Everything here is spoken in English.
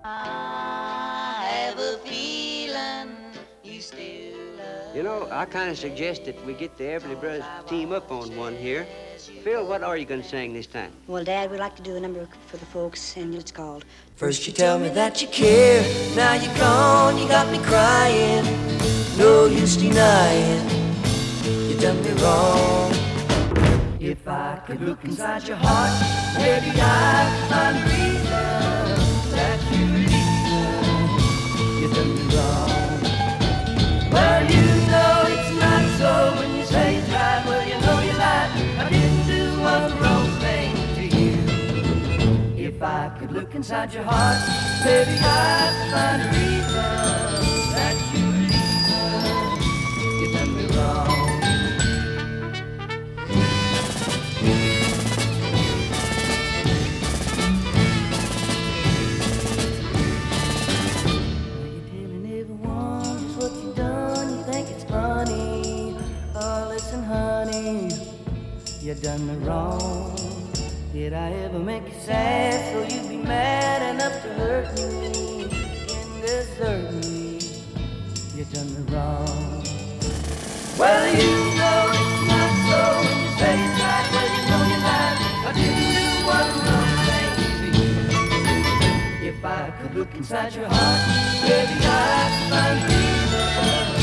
I have a feeling you still love. You know, I kind of suggest that we get the Everly Brothers to team up on one here. Phil, what are you going to sing this time? Well, Dad, we'd like to do a number for the folks, and it's called First you tell me that you care, now you're gone, you got me crying. No use denying, you done me wrong. If I could look inside your heart, maybe I'd find a reason that you're leaving. You done me wrong. Well, you know it's not so when you say it's right. Well, you know you lied. I didn't do one wrong thing to you. If I could look inside your heart, maybe I'd find a reason that you're leaving. You done me wrong. You done me wrong. Did I ever make you sad so you'd be mad enough to hurt me and desert me? You done me wrong. Well, you know it's not so when you say it's right. Well, you know you're right. I didn't do one wrong thing to you. If I could look inside your heart, maybe I'd find reason